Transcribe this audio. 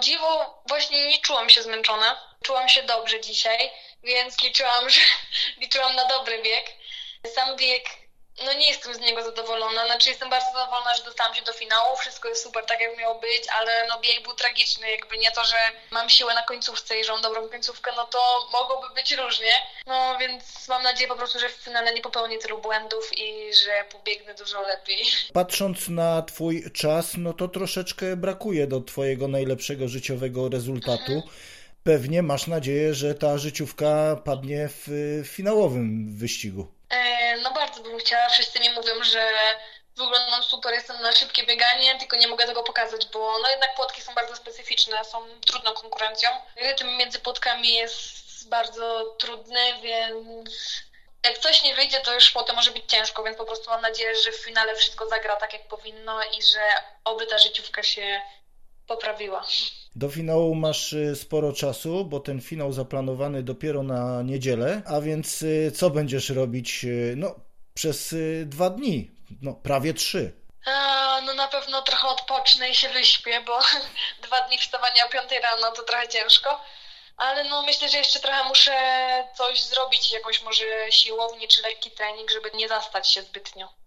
dziwo właśnie nie czułam się zmęczona. Czułam się dobrze dzisiaj, więc liczyłam na dobry bieg. Sam bieg, no nie jestem z niego zadowolona, znaczy jestem bardzo zadowolona, że dostałam się do finału, wszystko jest super tak jak miało być, ale no bieg był tragiczny, jakby nie to, że mam siłę na końcówce i że mam dobrą końcówkę, no to mogłoby być różnie. No więc mam nadzieję po prostu, że w finale nie popełnię tylu błędów i że pobiegnę dużo lepiej. Patrząc na twój czas, no to troszeczkę brakuje do twojego najlepszego życiowego rezultatu. Pewnie masz nadzieję, że ta życiówka padnie w finałowym wyścigu. No bardzo bym chciała. Wszyscy mi mówią, że wyglądam super, jestem na szybkie bieganie, tylko nie mogę tego pokazać, bo no jednak płotki są bardzo specyficzne, są trudną konkurencją. Rytm między płotkami jest bardzo trudny, więc jak coś nie wyjdzie, to już potem może być ciężko, więc po prostu mam nadzieję, że w finale wszystko zagra tak jak powinno i że oby ta życiówka się poprawiła. Do finału masz sporo czasu, bo ten finał zaplanowany dopiero na niedzielę, a więc co będziesz robić no, przez 2 dni, no prawie 3. No na pewno trochę odpocznę i się wyśpię, bo 2 dni wstawania o 5 rano to trochę ciężko. Ale no myślę, że jeszcze trochę muszę coś zrobić, jakąś może siłownię czy lekki trening, żeby nie zastać się zbytnio.